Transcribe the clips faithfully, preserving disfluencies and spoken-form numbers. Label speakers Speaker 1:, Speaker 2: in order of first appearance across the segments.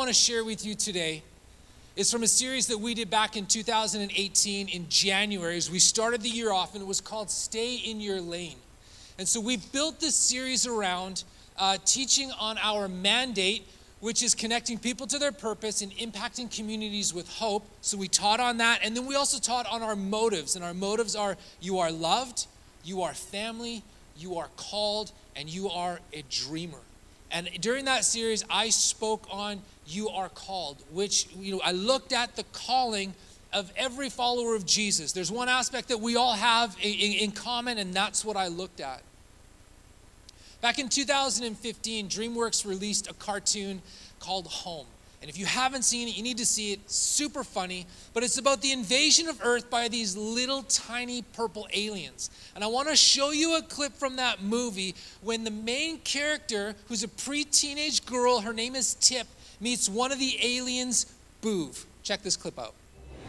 Speaker 1: want to share with you today is from a series that we did back in two thousand eighteen in January as we started the year off, and it was called Stay in Your Lane. And so we built this series around uh, teaching on our mandate, which is connecting people to their purpose and impacting communities with hope. So we taught on that, and then we also taught on our motives, and our motives are you are loved, you are family, you are called, and you are a dreamer. And during that series, I spoke on you are called, which, you know, I looked at the calling of every follower of Jesus. There's one aspect that we all have in, in common, and that's what I looked at. Back in two thousand fifteen, DreamWorks released a cartoon called Home. And if you haven't seen it, you need to see it. Super funny, but it's about the invasion of Earth by these little tiny purple aliens. And I want to show you a clip from that movie when the main character, who's a pre-teenage girl, her name is Tip, meets one of the aliens, Boov. Check this clip out.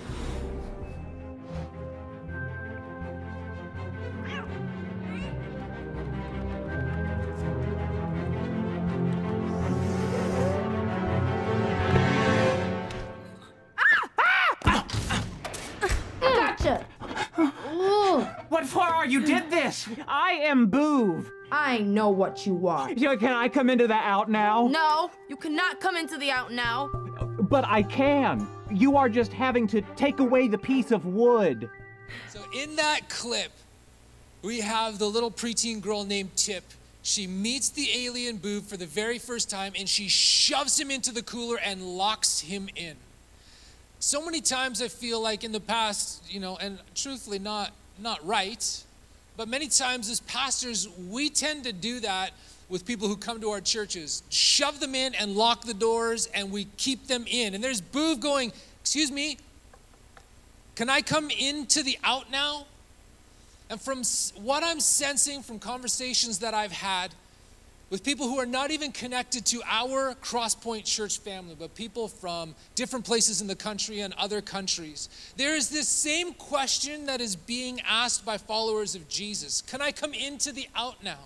Speaker 2: What for? You did this! I am Boov.
Speaker 3: I know what you are.
Speaker 2: Can I come into the out now?
Speaker 4: No, you cannot come into the out now.
Speaker 2: But I can. You are just having to take away the piece of wood.
Speaker 1: So in that clip, we have the little preteen girl named Tip. She meets the alien Boov for the very first time, and she shoves him into the cooler and locks him in. So many times I feel like in the past, you know, and truthfully not not right, but many times as pastors, we tend to do that with people who come to our churches. Shove them in and lock the doors, and we keep them in. And there's Boov going, excuse me, can I come into the out now? And from what I'm sensing from conversations that I've had with people who are not even connected to our Crosspoint Church family, but people from different places in the country and other countries, there is this same question that is being asked by followers of Jesus. Can I come into the out now?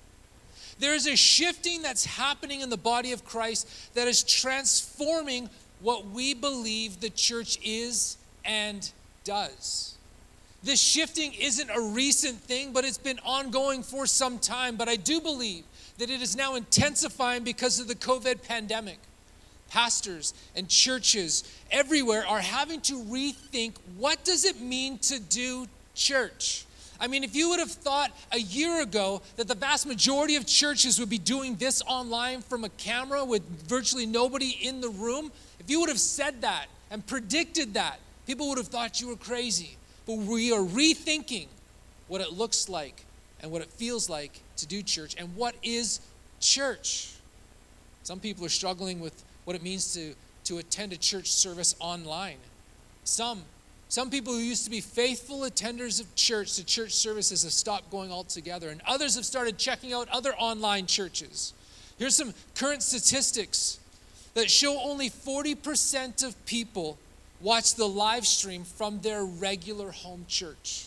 Speaker 1: There is a shifting that's happening in the body of Christ that is transforming what we believe the church is and does. This shifting isn't a recent thing, but it's been ongoing for some time. But I do believe that it is now intensifying because of the COVID pandemic. Pastors and churches everywhere are having to rethink, what does it mean to do church? I mean, if you would have thought a year ago that the vast majority of churches would be doing this online from a camera with virtually nobody in the room, if you would have said that and predicted that, people would have thought you were crazy. But we are rethinking what it looks like and what it feels like to do church and what is church. Some people are struggling with what it means to, to attend a church service online. Some, some people who used to be faithful attenders of church to church services have stopped going altogether, and others have started checking out other online churches. Here's some current statistics that show only forty percent of people watch the live stream from their regular home church.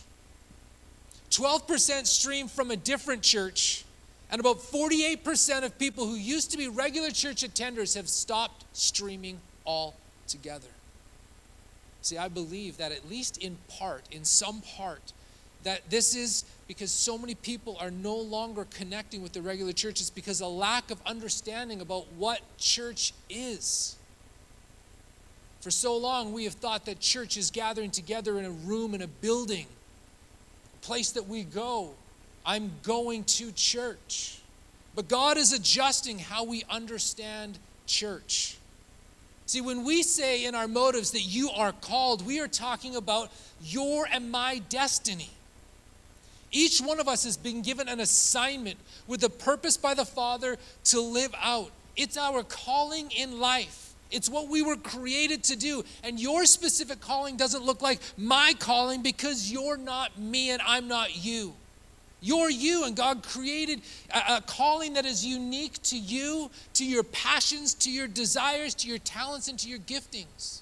Speaker 1: twelve percent stream from a different church, and about forty-eight percent of people who used to be regular church attenders have stopped streaming altogether. See, I believe that at least in part, in some part, that this is because so many people are no longer connecting with the regular church. It's because of a lack of understanding about what church is. For so long, we have thought that church is gathering together in a room, in a building, a place that we go. I'm going to church. But God is adjusting how we understand church. See, when we say in our motives that you are called, we are talking about your and my destiny. Each one of us has been given an assignment with a purpose by the Father to live out. It's our calling in life. It's what we were created to do. And your specific calling doesn't look like my calling because you're not me and I'm not you. You're you, and God created a, a calling that is unique to you, to your passions, to your desires, to your talents, and to your giftings.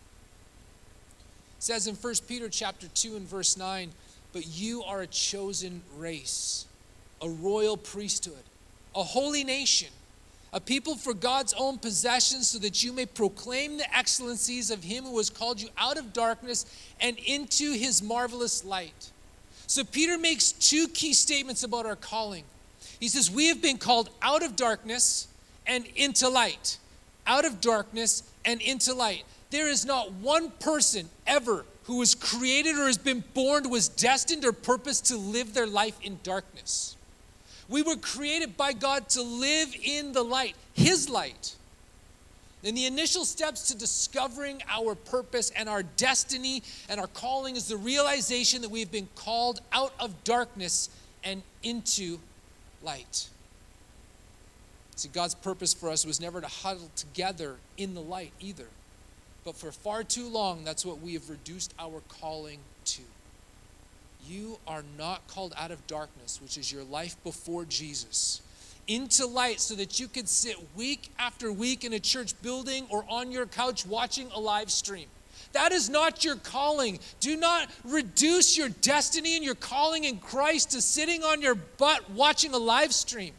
Speaker 1: It says in First Peter chapter two and verse nine, but you are a chosen race, a royal priesthood, a holy nation, a people for God's own possession, so that you may proclaim the excellencies of him who has called you out of darkness and into his marvelous light. So Peter makes two key statements about our calling. He says, we have been called out of darkness and into light. Out of darkness and into light. There is not one person ever who was created or has been born, was destined or purposed to live their life in darkness. We were created by God to live in the light, his light. And the initial steps to discovering our purpose and our destiny and our calling is the realization that we've been called out of darkness and into light. See, God's purpose for us was never to huddle together in the light either. But for far too long, that's what we have reduced our calling to. You are not called out of darkness, which is your life before Jesus, into light so that you can sit week after week in a church building or on your couch watching a live stream. That is not your calling. Do not reduce your destiny and your calling in Christ to sitting on your butt watching a live stream.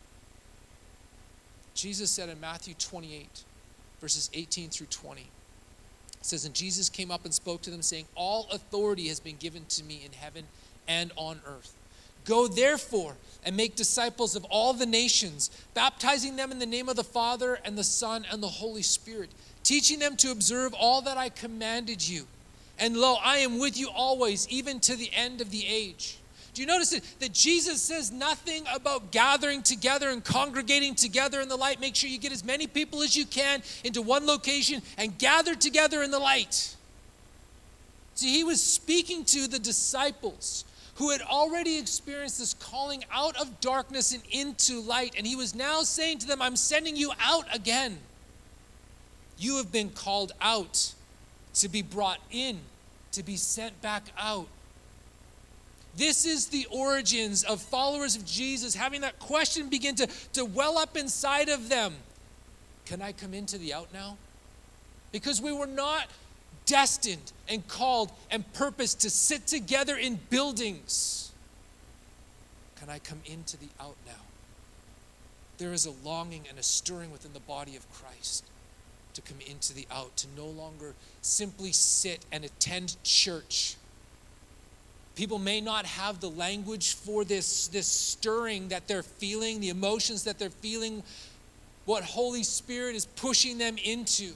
Speaker 1: Jesus said in Matthew twenty-eight, verses eighteen through twenty, it says, and Jesus came up and spoke to them, saying, all authority has been given to me in heaven and on earth. Go therefore and make disciples of all the nations, baptizing them in the name of the Father and the Son and the Holy Spirit, teaching them to observe all that I commanded you. And lo, I am with you always, even to the end of the age. Do you notice that, that Jesus says nothing about gathering together and congregating together in the light? Make sure you get as many people as you can into one location and gather together in the light. See, he was speaking to the disciples who had already experienced this calling out of darkness and into light. And he was now saying to them, I'm sending you out again. You have been called out to be brought in, to be sent back out. This is the origins of followers of Jesus, having that question begin to, to well up inside of them. Can I come into the out now? Because we were not destined and called and purposed to sit together in buildings. Can I come into the out now? There is a longing and a stirring within the body of Christ to come into the out, to no longer simply sit and attend church. People may not have the language for this, this stirring that they're feeling, the emotions that they're feeling, what Holy Spirit is pushing them into.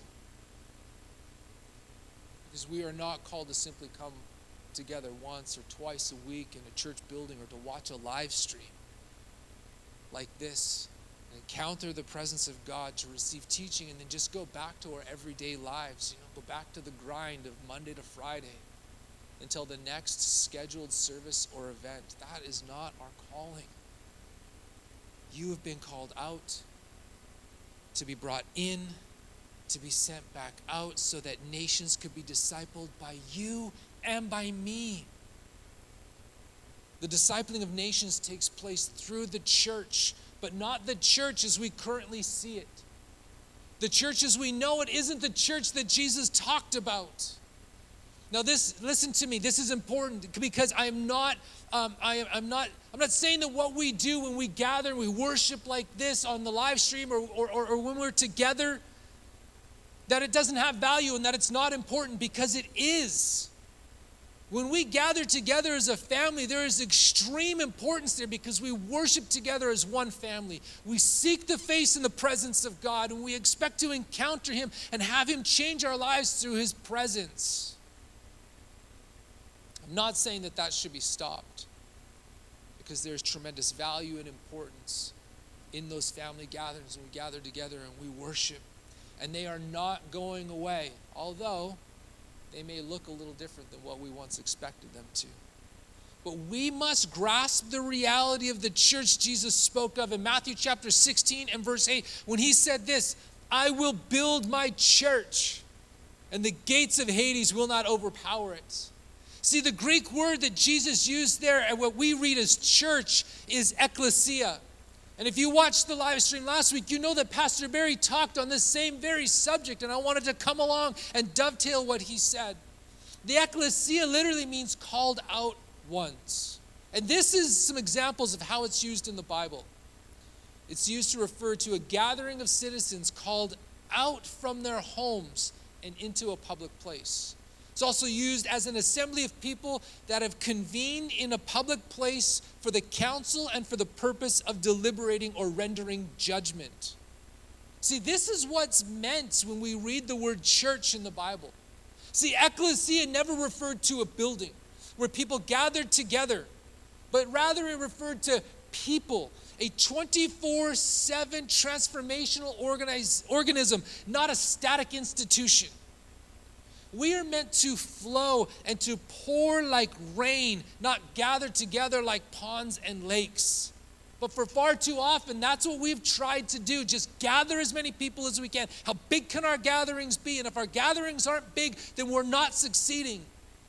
Speaker 1: Because we are not called to simply come together once or twice a week in a church building or to watch a live stream like this, and encounter the presence of God, to receive teaching, and then just go back to our everyday lives. You know, go back to the grind of Monday to Friday until the next scheduled service or event. That is not our calling. You have been called out to be brought in, to be sent back out so that nations could be discipled by you and by me. The discipling of nations takes place through the church, but not the church as we currently see it. The church as we know it isn't the church that Jesus talked about. Now, this, listen to me, this is important, because I am not, um, I am, I'm not, I'm not saying that what we do when we gather and we worship like this on the live stream or, or, or, or when we're together, that it doesn't have value and that it's not important, because it is. When we gather together as a family, there is extreme importance there, because we worship together as one family. We seek the face and the presence of God, and we expect to encounter him and have him change our lives through his presence. I'm not saying that that should be stopped, because there's tremendous value and importance in those family gatherings when we gather together and we worship. And they are not going away, although they may look a little different than what we once expected them to. But we must grasp the reality of the church Jesus spoke of in Matthew chapter sixteen and verse eight, when he said this, I will build my church, and the gates of Hades will not overpower it. See, the Greek word that Jesus used there, and what we read as church, is ekklesia. And if you watched the live stream last week, you know that Pastor Barry talked on this same very subject, and I wanted to come along and dovetail what he said. The ekklesia literally means called out ones. And this is some examples of how it's used in the Bible. It's used to refer to a gathering of citizens called out from their homes and into a public place. It's also used as an assembly of people that have convened in a public place for the council and for the purpose of deliberating or rendering judgment. See, this is what's meant when we read the word church in the Bible. See, ecclesia never referred to a building where people gathered together, but rather it referred to people, a twenty-four seven transformational organize, organism, not a static institution. We are meant to flow and to pour like rain, not gather together like ponds and lakes. But for far too often, that's what we've tried to do. Just gather as many people as we can. How big can our gatherings be? And if our gatherings aren't big, then we're not succeeding.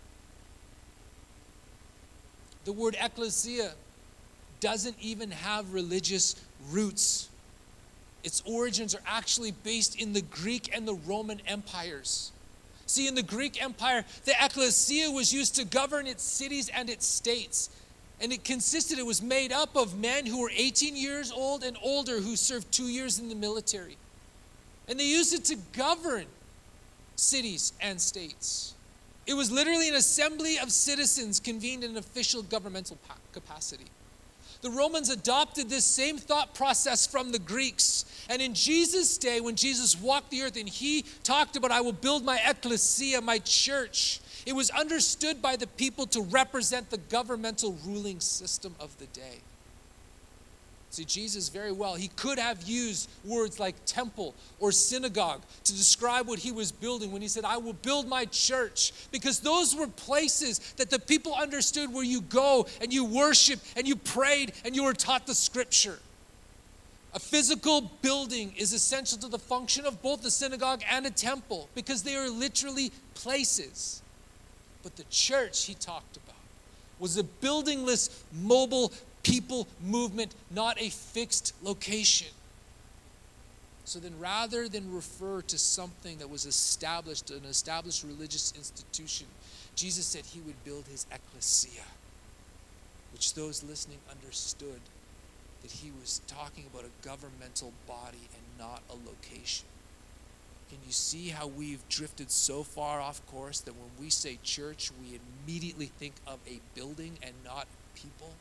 Speaker 1: The word ecclesia doesn't even have religious roots. Its origins are actually based in the Greek and the Roman empires. See, in the Greek Empire, the ecclesia was used to govern its cities and its states. And it consisted, it was made up of men who were eighteen years old and older who served two years in the military. And they used it to govern cities and states. It was literally an assembly of citizens convened in an official governmental capacity. The Romans adopted this same thought process from the Greeks. And in Jesus' day, when Jesus walked the earth and he talked about, I will build my ecclesia, my church, it was understood by the people to represent the governmental ruling system of the day. See, Jesus very well, he could have used words like temple or synagogue to describe what he was building when he said, I will build my church, because those were places that the people understood where you go and you worship and you prayed and you were taught the scripture. A physical building is essential to the function of both a synagogue and a temple because they are literally places. But the church he talked about was a buildingless, mobile people movement, not a fixed location. So then rather than refer to something that was established, an established religious institution, Jesus said he would build his ecclesia, which those listening understood that he was talking about a governmental body and not a location. Can you see how we've drifted so far off course that when we say church, we immediately think of a building and not people?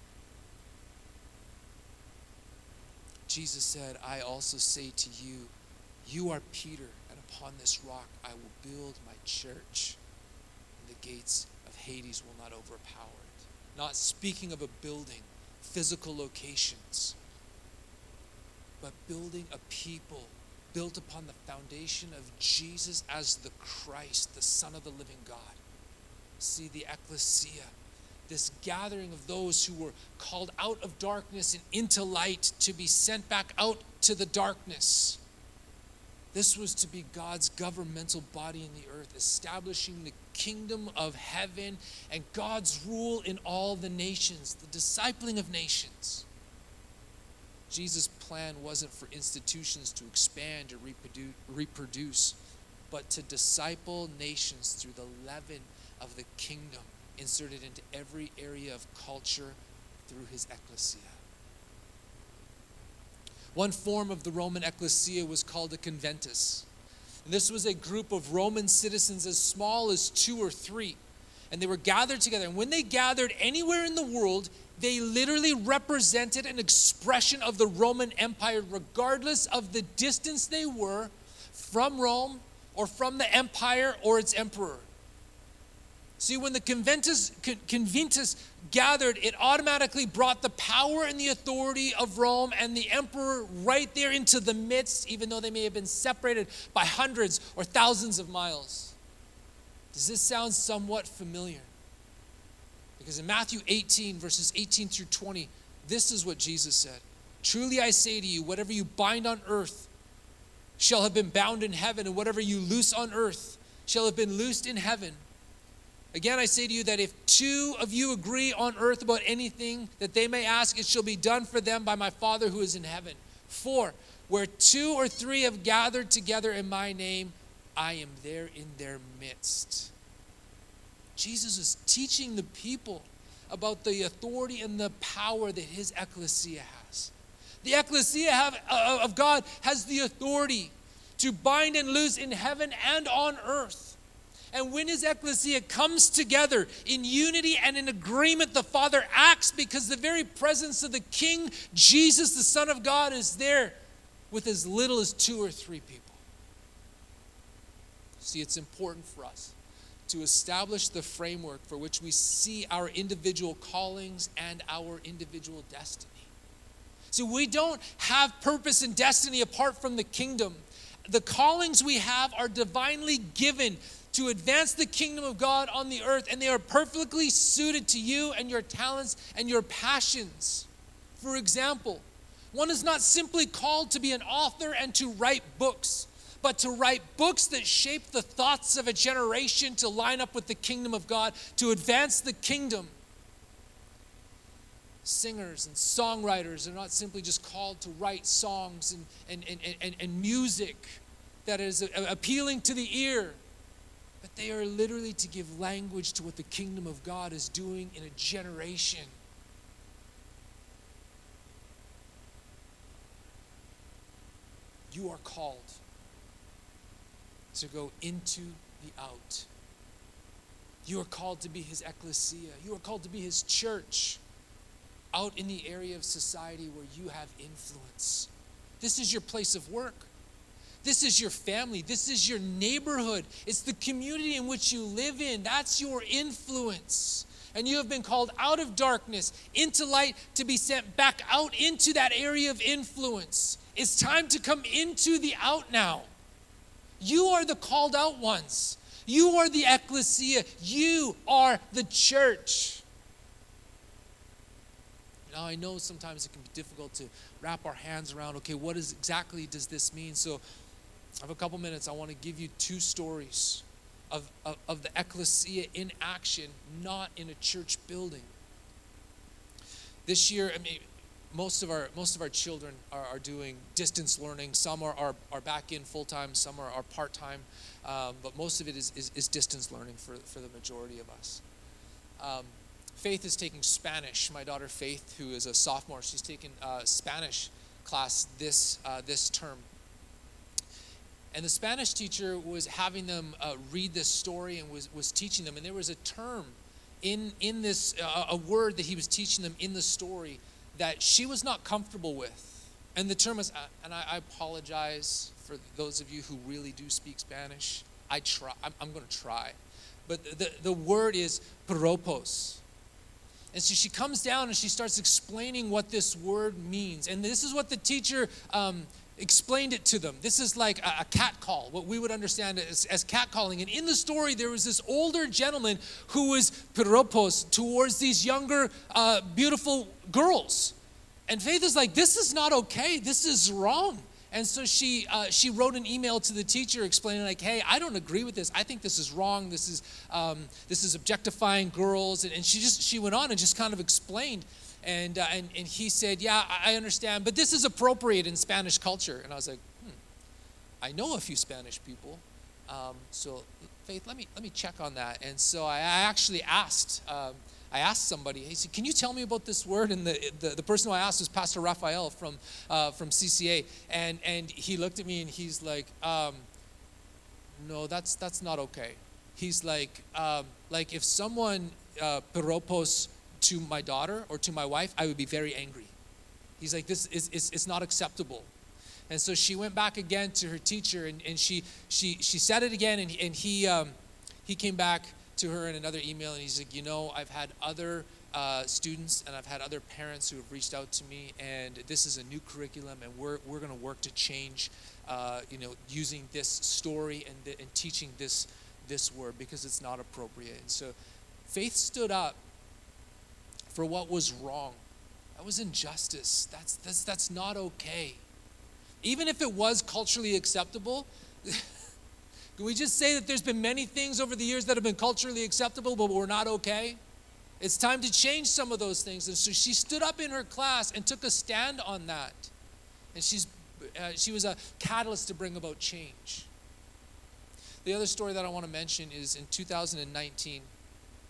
Speaker 1: Jesus said, I also say to you, you are Peter, and upon this rock I will build my church, and the gates of Hades will not overpower it. Not speaking of a building, physical locations, but building a people built upon the foundation of Jesus as the Christ, the Son of the living God. See, the ecclesia, this gathering of those who were called out of darkness and into light to be sent back out to the darkness. This was to be God's governmental body in the earth, establishing the kingdom of heaven and God's rule in all the nations, the discipling of nations. Jesus' plan wasn't for institutions to expand or reproduce, reproduce, but to disciple nations through the leaven of the kingdom inserted into every area of culture through his ecclesia. One form of the Roman ecclesia was called a conventus. And this was a group of Roman citizens as small as two or three. And they were gathered together. And when they gathered anywhere in the world, they literally represented an expression of the Roman Empire, regardless of the distance they were from Rome or from the empire or its emperor. See, when the conventus, conventus gathered, it automatically brought the power and the authority of Rome and the emperor right there into the midst, even though they may have been separated by hundreds or thousands of miles. Does this sound somewhat familiar? Because in Matthew eighteen, verses eighteen through twenty, this is what Jesus said. Truly I say to you, whatever you bind on earth shall have been bound in heaven, and whatever you loose on earth shall have been loosed in heaven. Again, I say to you that if two of you agree on earth about anything that they may ask, it shall be done for them by my Father who is in heaven. For where two or three have gathered together in my name, I am there in their midst. Jesus is teaching the people about the authority and the power that his ecclesia has. The ecclesia have, uh, of God has the authority to bind and loose in heaven and on earth. And when his ecclesia comes together in unity and in agreement, the Father acts because the very presence of the King, Jesus, the Son of God, is there with as little as two or three people. See, it's important for us to establish the framework for which we see our individual callings and our individual destiny. See, we don't have purpose and destiny apart from the kingdom. The callings we have are divinely given to advance the kingdom of God on the earth, and they are perfectly suited to you and your talents and your passions. For example, one is not simply called to be an author and to write books, but to write books that shape the thoughts of a generation to line up with the kingdom of God, to advance the kingdom. Singers and songwriters are not simply just called to write songs and, and, and, and, and music that is appealing to the ear, but they are literally to give language to what the kingdom of God is doing in a generation. You are called to go into the out. You are called to be his ecclesia. You are called to be his church out in the area of society where you have influence. This is your place of work. This is your family. This is your neighborhood. It's the community in which you live in. That's your influence. And you have been called out of darkness into light to be sent back out into that area of influence. It's time to come into the out now. You are the called out ones. You are the ecclesia. You are the church. Now, I know sometimes it can be difficult to wrap our hands around, okay, what is exactly does this mean? So I have a couple minutes. I want to give you two stories of, of, of the ecclesia in action, not in a church building. This year, I mean, most of our most of our children are, are doing distance learning. Some are, are, are back in full-time, some are, are part-time, um, but most of it is, is, is distance learning for, for the majority of us. Um, Faith is taking Spanish. My daughter Faith, who is a sophomore, she's taking uh, Spanish class this uh, this term. And the Spanish teacher was having them uh, read this story and was, was teaching them. And there was a term in, in this, uh, a word that he was teaching them in the story that she was not comfortable with. And the term was, uh, and I, I apologize for those of you who really do speak Spanish. I try, I'm, I'm going to try. But the, the word is piropos. And so she comes down and she starts explaining what this word means. And this is what the teacher um, explained it to them. This is like a, a cat call, what we would understand as, as cat calling. And in the story, there was this older gentleman who was piropos towards these younger, uh, beautiful girls. And Faith is like, this is not okay. This is wrong. And so she uh, she wrote an email to the teacher explaining like, hey, I don't agree with this. I think this is wrong. This is um, this is objectifying girls. And, and she just she went on and just kind of explained. And uh, and and he said, yeah, I understand, but this is appropriate in Spanish culture. And I was like, hmm, I know a few Spanish people. Um, so Faith, let me let me check on that. And so I, I actually asked. Um, I asked somebody, he said, can you tell me about this word? And the the, the person who I asked was Pastor Raphael from uh, from C C A. And and he looked at me and he's like, um, no, that's that's not okay. He's like, um, like if someone uh, piropos to my daughter or to my wife, I would be very angry. He's like, this is it's, it's not acceptable. And so she went back again to her teacher and, and she she she said it again and, and he um, he came back to her in another email and he's like, you know, I've had other uh, students and I've had other parents who have reached out to me and this is a new curriculum and we're we're going to work to change, uh, you know, using this story and, the, and teaching this this word because it's not appropriate. And so Faith stood up for what was wrong. That was injustice. That's that's that's not okay. Even if it was culturally acceptable, can we just say that there's been many things over the years that have been culturally acceptable, but were not okay? It's time to change some of those things. And so she stood up in her class and took a stand on that. And she's uh, she was a catalyst to bring about change. The other story that I want to mention is in two thousand nineteen,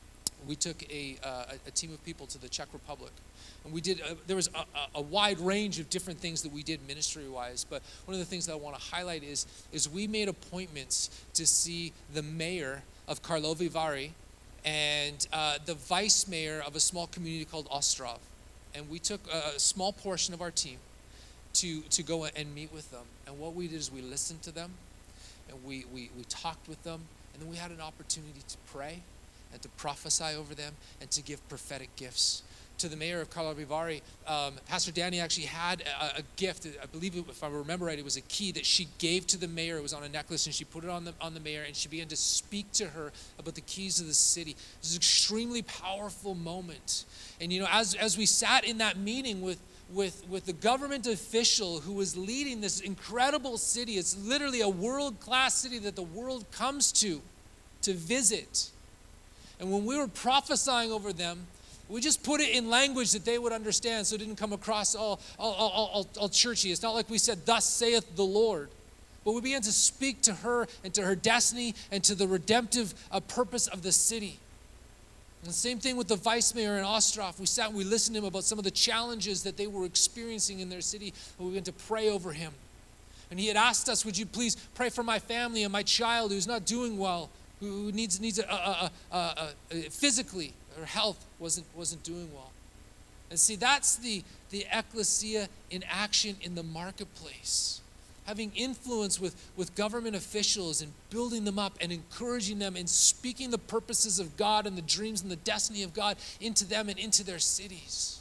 Speaker 1: we took a, uh, a, a team of people to the Czech Republic. And we did, uh, there was a, a, a wide range of different things that we did ministry-wise, but one of the things that I want to highlight is, is we made appointments to see the mayor of Karlovy Vary and uh, the vice mayor of a small community called Ostrov. And we took a, a small portion of our team to, to go and meet with them. And what we did is we listened to them, and we, we, we talked with them, and then we had an opportunity to pray and to prophesy over them and to give prophetic gifts. To the mayor of Karlovy Vary, um, Pastor Danny actually had a, a gift. I believe, it, if I remember right, it was a key that she gave to the mayor. It was on a necklace, and she put it on the on the mayor, and she began to speak to her about the keys of the city. It was an extremely powerful moment. And you know, as as we sat in that meeting with with with the government official who was leading this incredible city, it's literally a world-class city that the world comes to to visit. And when we were prophesying over them, we just put it in language that they would understand, so it didn't come across all, all, all, all, all churchy. It's not like we said, "Thus saith the Lord." But we began to speak to her and to her destiny and to the redemptive uh, purpose of the city. And the same thing with the vice mayor in Ostrov. We sat and we listened to him about some of the challenges that they were experiencing in their city, and we began to pray over him. And he had asked us, "Would you please pray for my family and my child who's not doing well, who needs needs a, a, a, a, a physically, her health wasn't wasn't doing well." And see, that's the the ecclesia in action in the marketplace, having influence with with government officials and building them up and encouraging them and speaking the purposes of God and the dreams and the destiny of God into them and into their cities.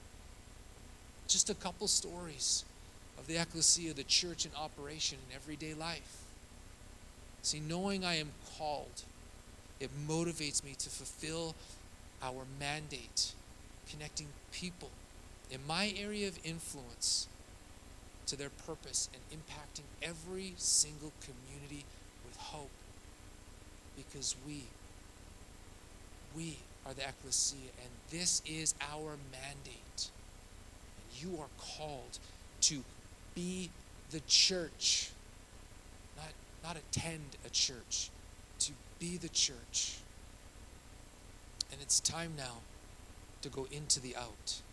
Speaker 1: Just a couple stories of the ecclesia, the church in operation in everyday life. See, knowing I am called, it motivates me to fulfill our mandate, connecting people in my area of influence to their purpose and impacting every single community with hope. Because we, we are the ecclesia, and this is our mandate. And you are called to be the church, not, not attend a church, to be the church. And it's time now to go into the out.